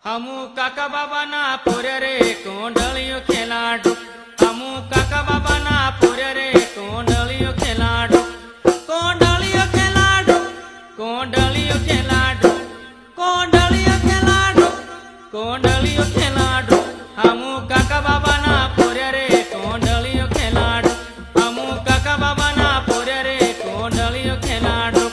हमू काका बाबा ना पोरे रे कोंडलियो खेलाडू। हमू काका बाबा ना पोरे रे कोंडलियो खेलाडू। कोंडलियो खेलाडू, कोंडलियो खेलाडू, कोंडलियो खेलाडू, कोंडलियो खेलाडू। हमू काका बाबा ना पोरे रे कोंडलियो खेलाडू। हमू काका बाबा ना पोरे रे कोंडलियो खेलाडू।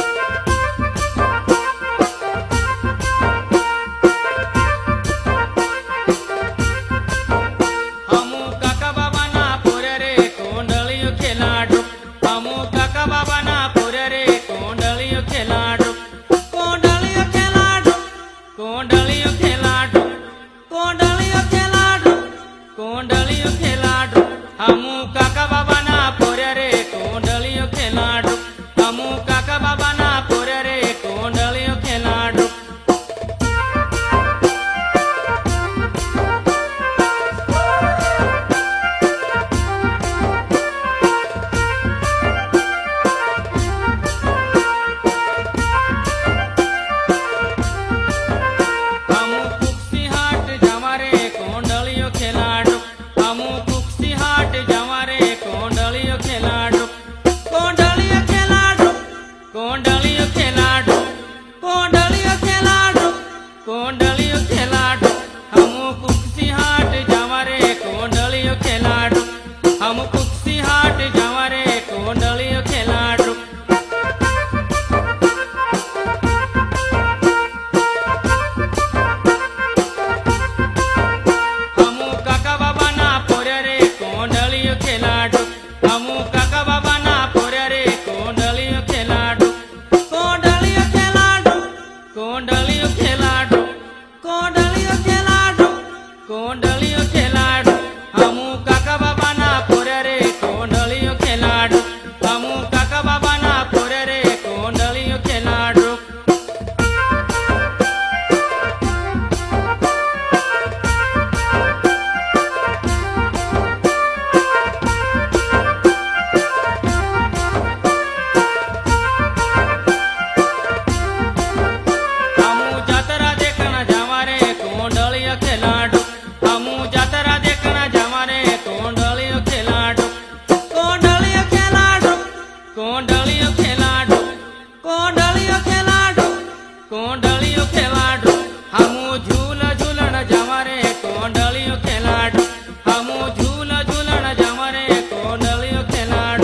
हमू काका बाबा ना पोरे रे कोंडलियो खेलाडू। हमू काका बाबा ना पोरे रे कोंडलियो खेलाडू। हमू कुक्सी हाट जावा रे कोंडलियो खेलाडू। हमू कुक्सी हाट जावा रे कोंडलियो खेलाडू। कोंडलियो खेलाडू, कोंडलियो खेलाडू, कोंडलियो खेलाडू, कोंडलियो खेलाडू। हमू कुक्सी हाट जावा रे कोंडलियो खेलाडू। हमू कुक्सी हाट जावा रे कोंडलियो खेलाडू। हमू काका बाबा ना पोरे रे कोंडलियो खेलाडू। हमू काका बाबा ना पोरे रे कोंडलियो खेलाडू। कोंडलियो खेलाडू, कोंडलियो खेलाडू, कोंडलियो खेलाडू, कोंडलियो खेलाडू। हमू काका बाबा ना पोरे रे कोंडलियो खेलाडू। हमू काका बाबा ना पोरे रे कोंडलियो खेलाडू। हमू जातरा देखना जावा रे कोंडलियो खेलाडू। हमू जातरा देखना जावा रे कोंडलियो खेलाडू। कोंडलियो खेलाडू, कोंडलियो खेलाडू, कोंडलियो खेलाडू, कोंडलियो खेलाडू। हमू झूल झूलन जावा रे कोंडलियो खेलाडू। हमू झूल झूलन जावा रे कोंडलियो खेलाडू।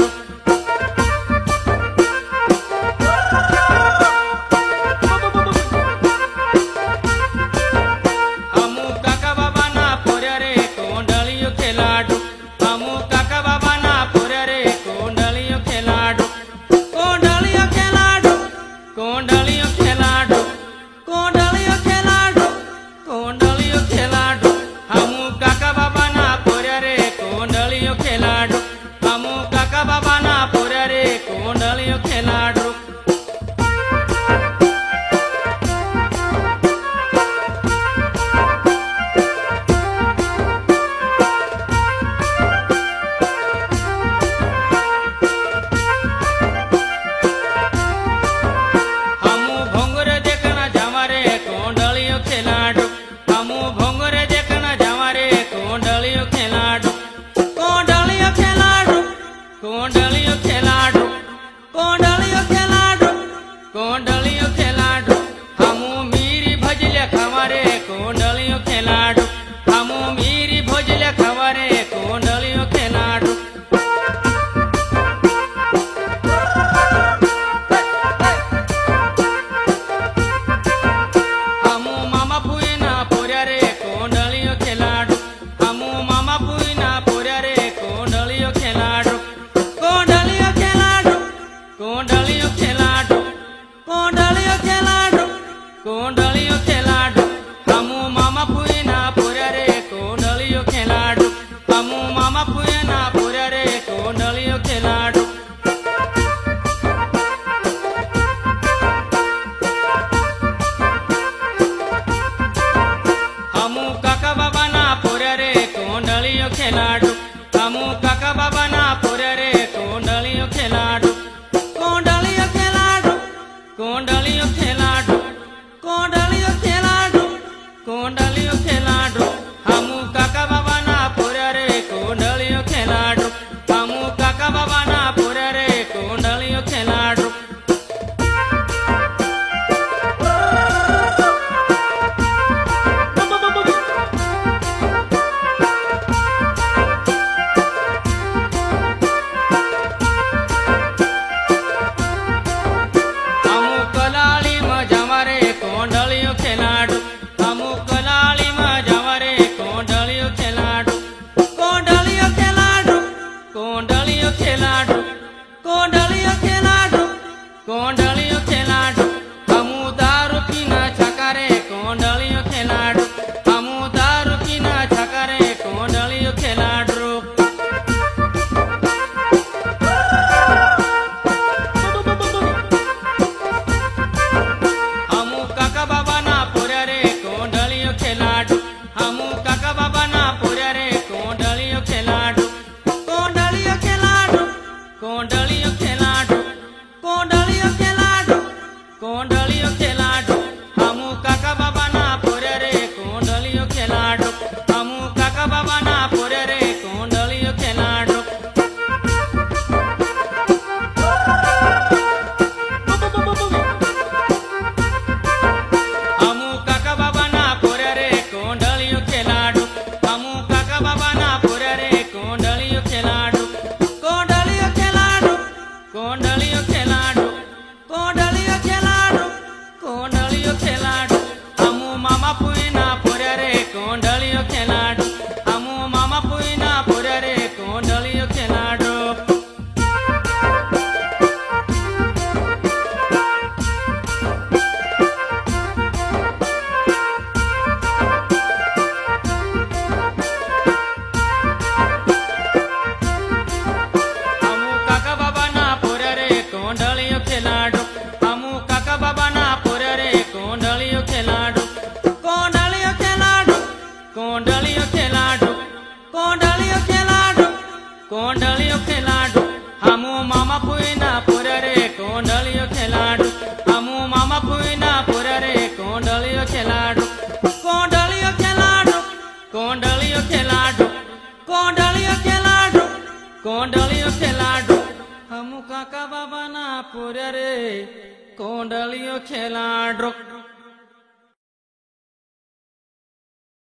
हमू काका बाबा ना पोरे रे कोंडलियो खेलाडू। हमू काका बाबा ना पोरे रे कोंडलियो खेलाडू। कोंडलियो खेलाडू, कोंडलियो खेलाडू, कोंडलियो खेलाडू, कोंडलियो खेलाडू। हमू काका बाबा ना पोरे रे कोंडलियो खेलाडू। हमू काका बाबा ना पोरे रे कोंडलियो खेलाडू। हमू भोंगरे देखना जावा रे कोंडलियो खेलाडू। हमू भोंगरे देखना जावा रे कोंडलियो खेलाडू। कोंडलियो खेलाडू, कोंडलियो खेलाडू, कोंडलियो खेलाडू, कोंडलियो खेलाडू। हमू मीरी भजले खावा रे कोंडलियो खेलाडू। हमू मीरी भजले खावा रे कोंडलियो खेलाडू। हमू मामा पुई ना पोरे रे कोंडलियो खेलाडू। हमू मामा पुई ना पोरे रे कोंडलियो खेलाडू। कोंडलियो कोंडलियो खेलाडू कोंडलियो खेलाडू कोंडलियो खेलाडू हमू दारू पीना छकारे कोंडलियो खेलाडू हमू दारू पीना छकारे कोंडलियो खेलाडू हमू काका बाबा ना पुर्या रे कोंडलियो खेलाडू हमू काका बाबा ना पुर्या रे कोंडलियो खेलाडू कोंडलियो खेलाडू कोंडलियो खेलाडू कोंडलियो खेलाडू कोंडलियो खेलाडू हमू काका बाबा ना पुर्या रे कोंडलियो खेलाडू हमू काका बाबा ना पुर्या रे कोंडलियो खेलाडू हमू काका बाबा ना पुर्या रे कोंडलियो खेलाडू हमू काका बाबा ना पुर्या रे कोंडलियो खेलाडू कोंडलियो खेलाडू कोंडलियो खेलाडू कोंडलियो खेलाडू कोंडलियो खेलाडू हमू मामा पुईना पुर्या रे कोंडलियो खेलाडू हमू मामा पुईना पुर्या रे कोंडलियो खेलाडू हमू काका बाबा ना पुर्या रे कोंडलियो खेलाडू हमू काका बाबा ना पुर्या रे कोंडलियो खेलाडू कोंडलियो खेलाडू कोंडलियो खेलाडू कोंडलियो खेलाडू कोंडलियो खेलाडू हमू मामा पुईना पुर्या रे कोंडलियो खेलाडू हमू मामा पुईना पुर्या रे कोंडलियो खेलाडू कोंडलियो खेलाडू कोंडलियो खेलाडू कोंडलियो खेलाडू कोंडलियो खेलाडू हमू काका बाबा ना पुर्या रे कोंडलियो खेलाडू।